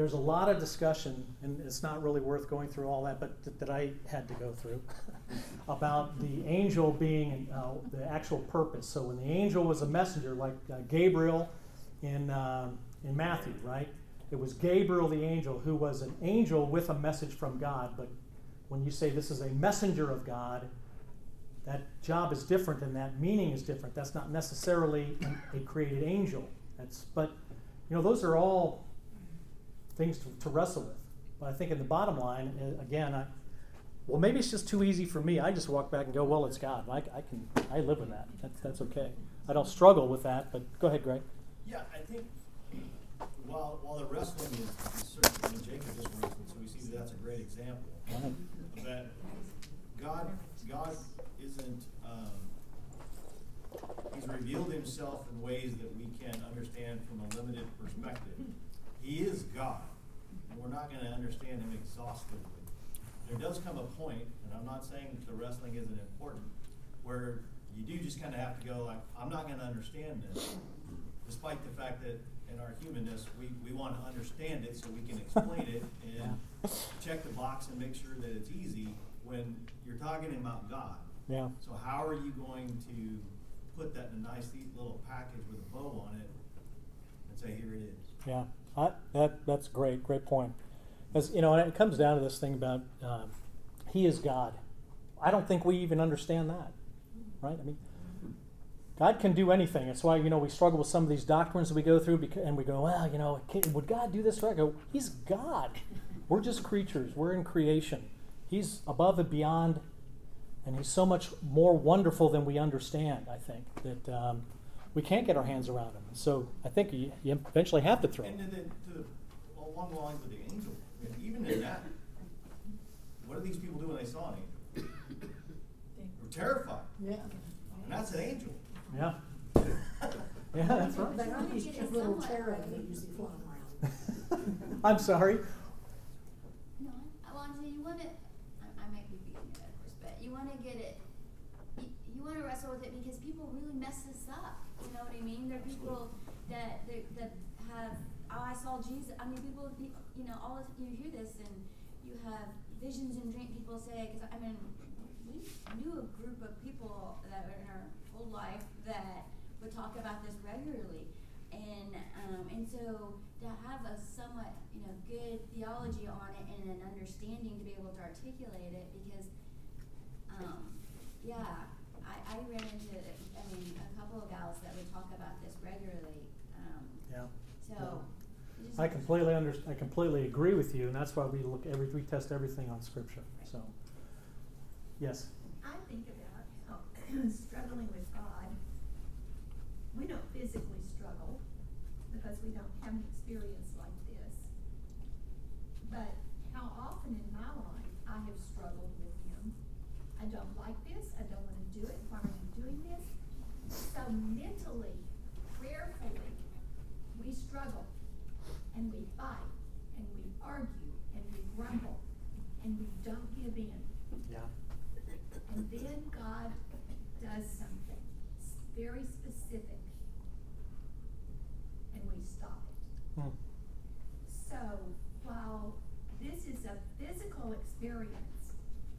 there's a lot of discussion, and it's not really worth going through all that, but th- that I had to go through, about the angel being uh, the actual purpose. So when the angel was a messenger, like uh, Gabriel in uh, in Matthew, right? It was Gabriel the angel who was an angel with a message from God. But when you say this is a messenger of God, that job is different and that meaning is different. That's not necessarily a created angel. That's but you know those are all things to, to wrestle with. But I think in the bottom line, uh, again, I, well, maybe it's just too easy for me. I just walk back and go, well, it's God. I, I can, I live with that. That's, that's okay. I don't struggle with that, but go ahead, Greg. Yeah, I think while while the wrestling is, is certainly Jacob just wrestled, so we see that that's a great example. Right. That God God isn't um, He's revealed Himself in ways that we can understand from a limited perspective. He is God, and we're not going to understand Him exhaustively. There does come a point, and I'm not saying that the wrestling isn't important, where you do just kind of have to go like, I'm not going to understand this, despite the fact that in our humanness, we, we want to understand it so we can explain it and check the box and make sure that it's easy when you're talking about God. Yeah. So how are you going to put that in a nice neat little package with a bow on it and say, here it is? Yeah, I, that that's great, great point. As you know, and it comes down to this thing about um, He is God. I don't think we even understand that, right? I mean, God can do anything. That's why you know we struggle with some of these doctrines that we go through, because, and we go, well, you know, can, would God do this? I go, He's God. We're just creatures. We're in creation. He's above and beyond, and He's so much more wonderful than we understand. I think that. Um, We can't get our hands around Him. So I think you, you eventually have to throw And Him. then to the, along the lines with the angel, I mean, even in that, what do these people do when they saw an angel? They're terrified. Yeah. And that's an angel. Yeah. Yeah, that's right. They are these cute little cherubs that usually flying around. I'm sorry. No, I want to. You want to. I, I might be beating it at first, but you want to get it. You, you want to wrestle with it because people really mess this up. You know what I mean? There are people that that, that have. Oh, I saw Jesus. I mean, people. You know, all of you hear this, and you have visions and dream. People say, because I mean, we knew a group of people that were in our whole life that would talk about this regularly, and um, and so to have a somewhat you know good theology on it and an understanding to be able to articulate it, because um, yeah, I, I ran into I mean a couple of gals that would talk about this regularly. Um, Yeah. so. Yeah. I completely under, I completely agree with you, and that's why we look every we test everything on Scripture. So, yes. I think about how struggling with God, we don't physically struggle because we don't have an experience like this. But how often in my life I have struggled with Him. I don't like this. I don't want to do it. Why are you doing this? So mentally, prayerfully, we struggle and we fight and we argue and we grumble and we don't give in. Yeah. And then God does something very specific, and we stop it. Hmm. So while this is a physical experience,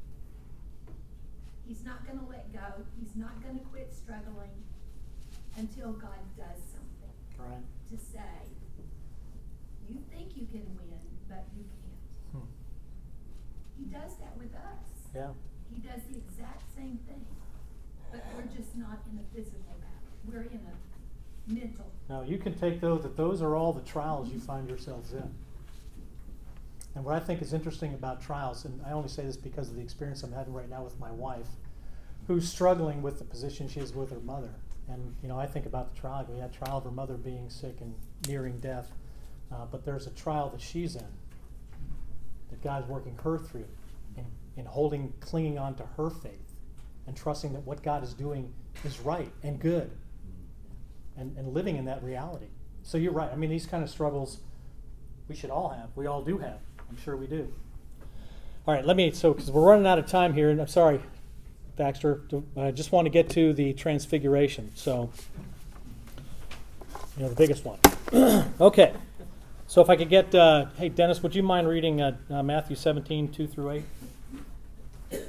He's not going to let go. He's not going to quit struggling until God does something. Right. To say, you think you can win, but you can't. Hmm. He does that with us. Yeah. He does the exact same thing, but we're just not in a physical battle. We're in a mental. Now you can take those. That those are all the trials you find yourselves in. And what I think is interesting about trials, and I only say this because of the experience I'm having right now with my wife, who's struggling with the position she is with her mother. And you know, I think about the trial. We had a trial of her mother being sick and nearing death, uh, but there's a trial that she's in that God's working her through, in, in holding, clinging on to her faith, and trusting that what God is doing is right and good, and, and living in that reality. So you're right. I mean, these kind of struggles we should all have. We all do have. I'm sure we do. All right, let me, so because we're running out of time here, and I'm sorry, Baxter, I just want to get to the transfiguration. So, you know, the biggest one. Okay. So if I could get, uh, hey Dennis, would you mind reading uh, uh, Matthew seventeen, two through eight? Okay,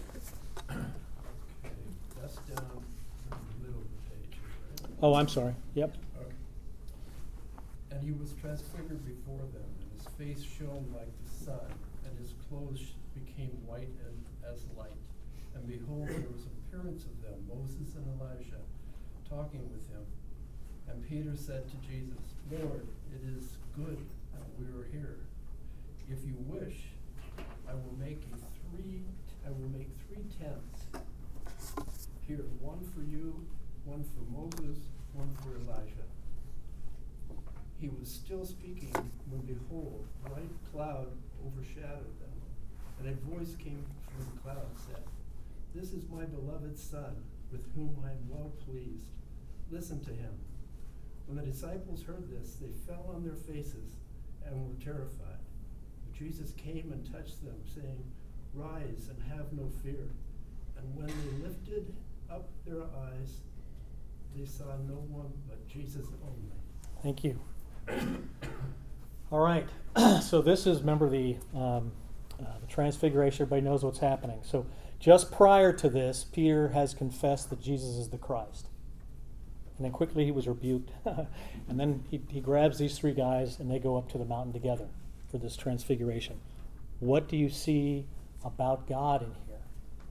that's down in the middle of the page, right? Oh, I'm sorry. Yep. Okay. And he was transfigured before them, and his face shone like the sun, and his clothes became white and as light. And behold, there was an appearance of them, Moses and Elijah, talking with him. And Peter said to Jesus, Lord, it is good that we are here. If you wish, I will make you three, I will make three tents here, one for you, one for Moses, one for Elijah. He was still speaking when behold, a bright cloud overshadowed them, and a voice came from the cloud and said, This is my beloved Son, with whom I am well pleased. Listen to him. When the disciples heard this, they fell on their faces and were terrified. But Jesus came and touched them, saying, Rise and have no fear. And when they lifted up their eyes, they saw no one but Jesus only. Thank you. All right. So this is, remember, the, um, uh, the transfiguration. Everybody knows what's happening. So just prior to this, Peter has confessed that Jesus is the Christ. And then quickly he was rebuked. And then he, he grabs these three guys and they go up to the mountain together for this transfiguration. What do you see about God in here?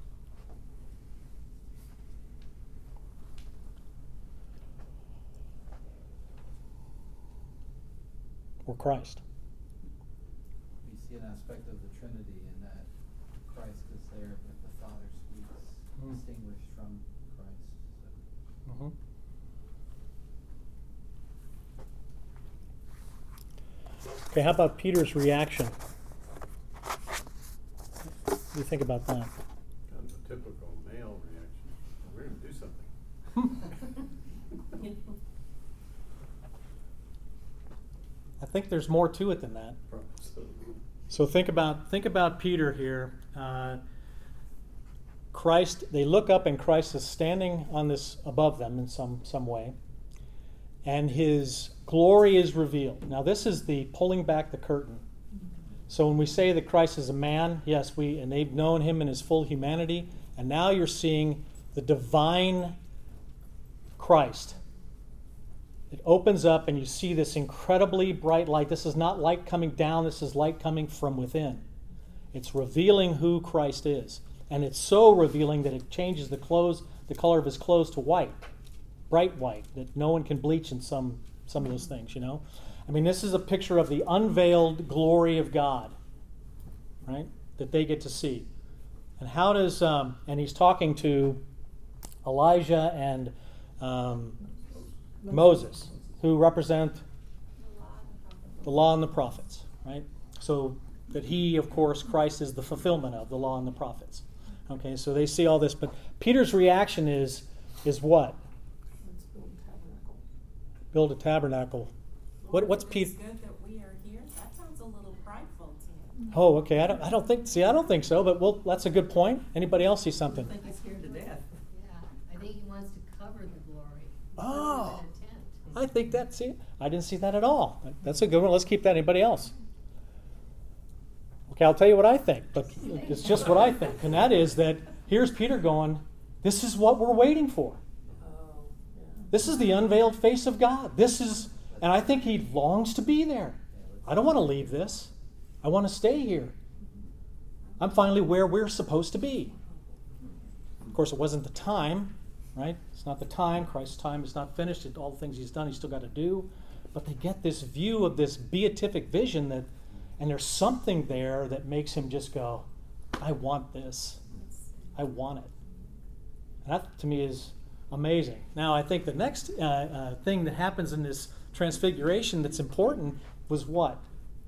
Or Christ? We see an aspect of the Trinity in that Christ is there, but the Father speaks, Mm. distinguished from Christ. So. Mm-hmm. Okay, how about Peter's reaction? What do you think about that? Kind of a typical male reaction. We're going to do something. I think there's more to it than that. So, So think about think about Peter here. Uh, Christ, they look up and Christ is standing on this above them in some some way, and his glory is revealed. Now this is the pulling back the curtain. So when we say that Christ is a man, yes, we and they've known him in his full humanity, and now you're seeing the divine Christ. It opens up and you see this incredibly bright light. This is not light coming down, this is light coming from within. It's revealing who Christ is. And it's so revealing that it changes the clothes, the color of his clothes to white, bright white, that no one can bleach in some, some of those things, you know? I mean, this is a picture of the unveiled glory of God, right? That they get to see. And how does, um, and he's talking to Elijah and um, Moses, who represent the law and the prophets, right? So that he, of course, Christ is the fulfillment of the law and the prophets. Okay, so they see all this, but Peter's reaction is is what? Let's build a tabernacle. Build a tabernacle. What what's It's Peter? good that we are here. That sounds a little prideful to me. Oh, okay. I don't I don't think. See, I don't think so. But well, that's a good point. Anybody else see I something? think he's scared to death. Yeah, I think he wants to cover the glory. Oh. Put it in a tent. I think that. See, I didn't see that at all. That's a good one. Let's keep that. Anybody else? Okay, I'll tell you what I think, but it's just what I think, and that is that here's Peter going, this is what we're waiting for. Oh, yeah. This is the unveiled face of God. This is, and I think he longs to be there. I don't want to leave this. I want to stay here. I'm finally where we're supposed to be. Of course, it wasn't the time, right? It's not the time. Christ's time is not finished. It, all the things he's done, he's still got to do. But they get this view of this beatific vision that, and there's something there that makes him just go, I want this. I want it. And that, to me, is amazing. Now, I think the next uh, uh, thing that happens in this transfiguration that's important was what?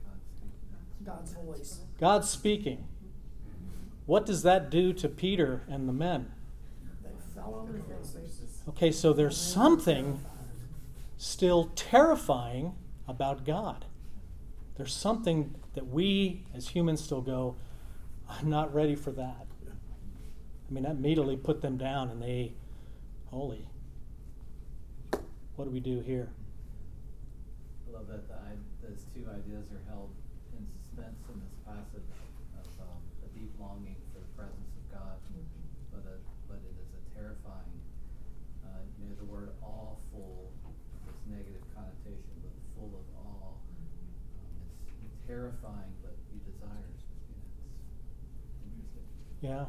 God's voice. God speaking. What does that do to Peter and the men? They fell on their faces. Okay, so there's something still terrifying about God. There's something that we as humans still go, I'm not ready for that. I mean, that immediately put them down and they, holy, what do we do here? I love that the, I- the as two ideas are held in suspense in this passage of um, a deep longing for the presence of God, but a, but it is a terrifying, uh, you know, the word awful, this negative connotation, but full of awe. Um, it's terrifying, but he desires. You know, it's interesting. Yeah.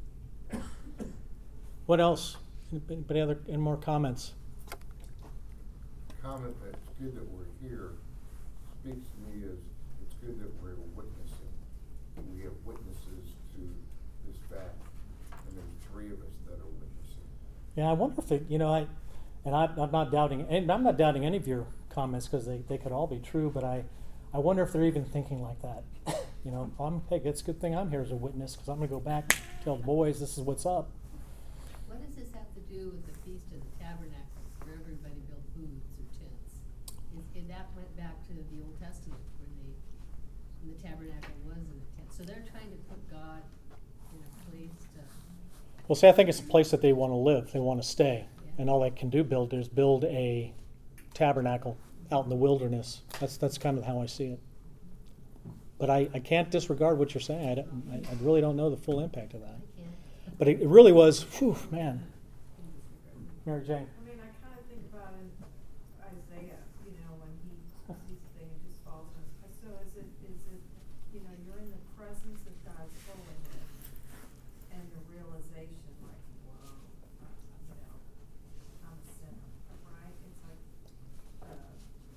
What else? Anybody other, any more comments? Comment that's good that we're here speaks to me as it's good that we're witnessing. We have witnesses to this fact, and there's three of us that are witnessing. Yeah, I wonder if it, you know, I, and I, I'm not doubting, and I'm not doubting any of your comments because they, they could all be true, but I, I wonder if they're even thinking like that. You know, I'm, hey, it's a good thing I'm here as a witness because I'm going to go back and tell the boys this is what's up. What does this have to do with the Feast of the Tabernacles, where everybody built booths or tents? Is, and that went back to the Old Testament, where they, when the tabernacle was in a tent. So they're trying to put God in a place to... Well, see, I think it's a place that they want to live, they want to stay, Yeah. and all they can do build is build a tabernacle out in the wilderness. That's that's kind of how I see it. But I, I can't disregard what you're saying. I, don't, I, I really don't know the full impact of that. I can't. But it, it really was, whew, man. Mary Jane. I mean, I kind of think about in Isaiah, you know, when he sees the thing and just falls on his, so is it, is it, you know, you're in the presence of God's holiness and the realization like, whoa, uh, you know, I'm a sinner, right? It's like, uh,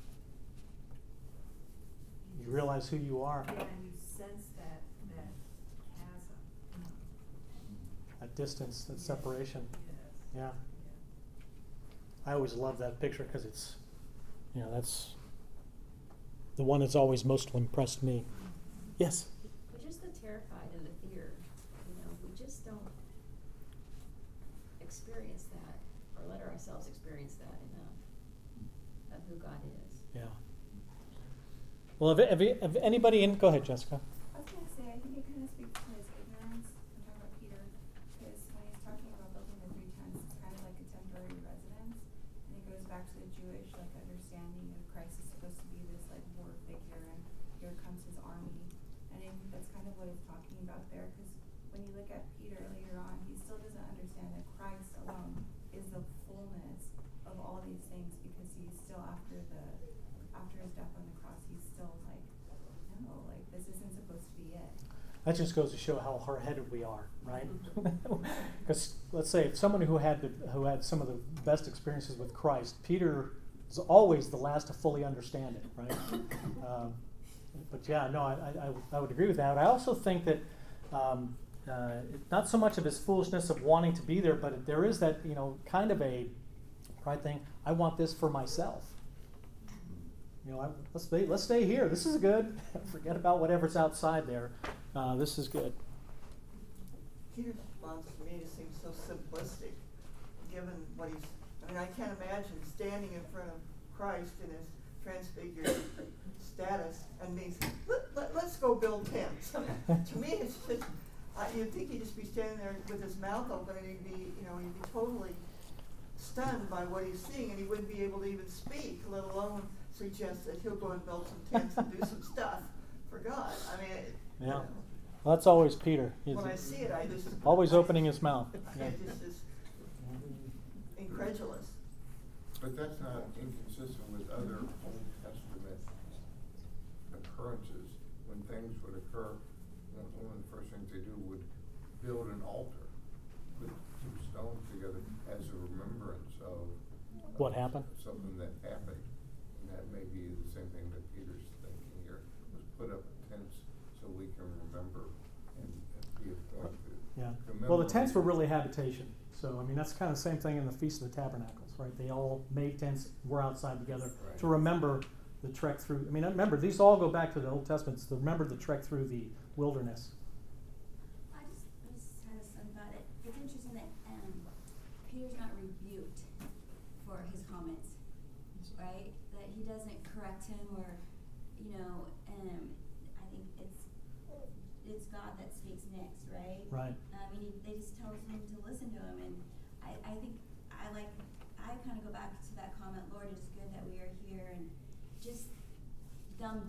You realize who you are. yeah, and you sense that, that chasm. That distance, that Yes, separation. yes, Yeah. yeah. I always love that picture because it's, you know, that's the one that's always most impressed me. Yes? We're just the terrified and the fear, you know, we just don't experience that or let ourselves experience that enough of who God is. Yeah. Well, have, have, have anybody in? Go ahead, Jessica. I was going to say, I think it kind of speaks to his ignorance. I'm talking about Peter, because when he's talking about building the three tents, it's kind of like a temporary residence, and it goes back to the Jewish like understanding of Christ is supposed to be this like war figure, and here comes his army, and I think that's kind of what he's talking about there. Because when you look at Peter later on, he still doesn't understand that Christ alone is the fullness of all these things, because he's still after the after his death on the cross, he's still like, no, like this isn't supposed to be it. That just goes to show how hard-headed we are, right? Because let's say if someone who had the, who had some of the best experiences with Christ, Peter is always the last to fully understand it, right? um, but yeah, no, I, I, I would agree with that. I also think that um, uh, not so much of his foolishness of wanting to be there, but there is that, you know, kind of a pride thing. I want this for myself. You know, I, let's stay. Let's stay here. This is good. Forget about whatever's outside there. Uh, this is good. Peter's response to me just seems so simplistic, given what he's. I mean, I can't imagine standing in front of Christ in his transfigured status and me saying, let, let, "Let's go build tents." To me, it's just. Uh, you'd think he'd just be standing there with his mouth open, and he'd be, you know, he'd be totally stunned by what he's seeing, and he wouldn't be able to even speak, let alone suggest that he'll go and build some tents and do some stuff for God. I mean, it, Yeah. you know, Well, that's always Peter. He's when I see it, I just always I, opening his mouth. I Yeah. just is incredulous. But that's not inconsistent with other Old Testament occurrences. When things would occur, one one of the first things they do would build an altar, put some stones together as a remembrance of What happened? Something that happened. And that may be the same thing that Peter's thinking here, was put up tents so we can remember and, and be a point to Yeah. commemorate. Well, the tents were really habitation. So, I mean, that's kind of the same thing in the Feast of the Tabernacles, right? They all made tents, were outside together Right. to remember the trek through. I mean, remember, these all go back to the Old Testament. To remember the trek through the wilderness. I just, I just had a son thought it. It's interesting that um, Peter's not rebuked for his comments, right? That he doesn't correct him, or, you know, um, I think it's it's God that speaks next, right? Right. I mean, he, they just tells him to listen to him, and I, I think I like I kind of go back to that comment, Lord, it is good that we are here, and just dumb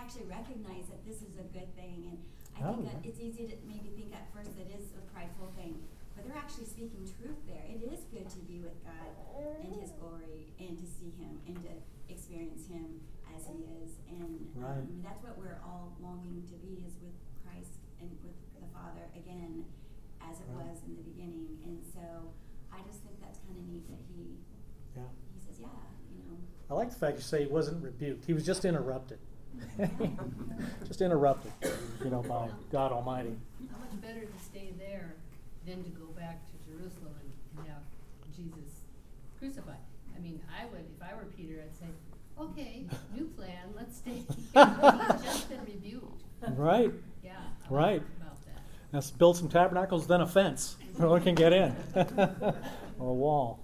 actually recognize that this is a good thing, and I Oh, think that yeah. it's easy to maybe think at first that is a prideful thing, but they're actually speaking truth there. It is good to be with God in His glory and to see Him and to experience Him as He is, and Right. um, that's what we're all longing to be, is with Christ and with the Father again, as it Right. was in the beginning. And so I just think that's kind of neat that He Yeah. He says, yeah, you know. I like the fact you say he wasn't rebuked. He was just interrupted. Just interrupted, you know, by God Almighty. How much better to stay there than to go back to Jerusalem and, and have Jesus crucified? I mean, I would, if I were Peter, I'd say, okay, new plan, let's stay here. He's just been rebuked. Right. Yeah. Right. About that. Let's build some tabernacles, then a fence. No one can get in. Or a wall.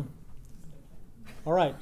All right.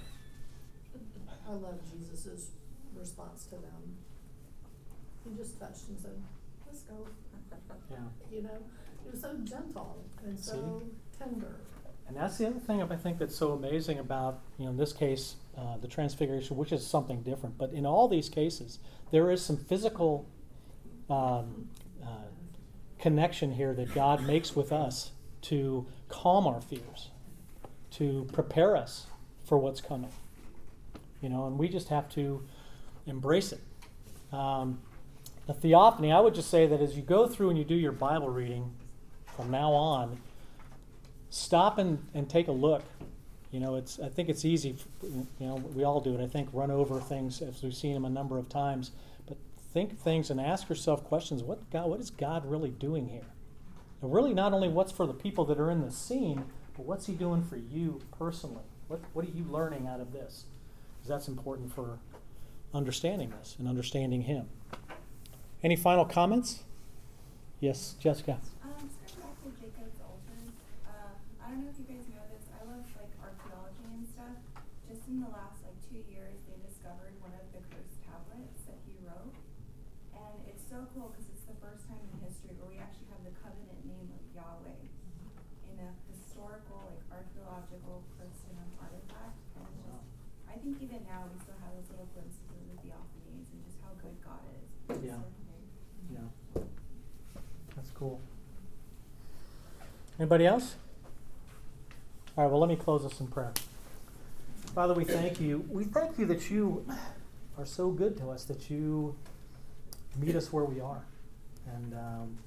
I love Jesus's response to them. He just touched and said, let's go. Yeah. You know, he was so gentle and so tender. And that's the other thing I think that's so amazing about, you know, in this case, uh, the Transfiguration, which is something different. But in all these cases, there is some physical um, uh, connection here that God makes with us to calm our fears, to prepare us for what's coming. You know, and we just have to embrace it. Um, the theophany, I would just say that as you go through and you do your Bible reading from now on, stop and, and take a look. You know, it's I think it's easy, you know, we all do it, I think, run over things as we've seen them a number of times. But think things and ask yourself questions. What God, what is God really doing here? And really not only what's for the people that are in the scene, but what's He doing for you personally? What, what are you learning out of this? Because that's important for understanding this and understanding Him. Any final comments? Yes, Jessica. Um, starting back to Jacob's altars, uh, I don't know if you guys know this, I love like archaeology and stuff. Just in the last like two years, they discovered one of the cursed tablets that he wrote. And it's so cool because it's the first time in history where we actually have the covenant name of Yahweh in a historical, like archaeological person artifact. And it's just, I think even now we still have those little glimpses of the theophanies and just how good God is. Yeah. So, Yeah. That's cool. Anybody else? All right, well, let me close this in prayer. Father, we thank you. We thank you that you are so good to us, that you meet us where we are and um,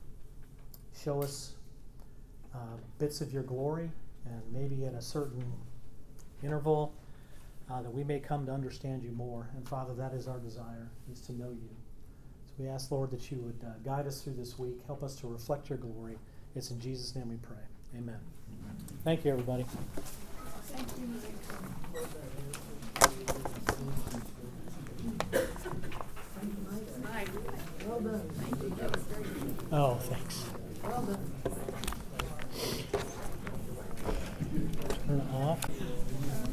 show us uh, bits of your glory, and maybe at a certain interval uh, that we may come to understand you more. And Father, that is our desire, is to know you. So we ask, Lord, that you would uh, guide us through this week, help us to reflect your glory. It's in Jesus' name we pray. Amen. Thank you, everybody. Thank you. Well done. Oh, thanks. Well done.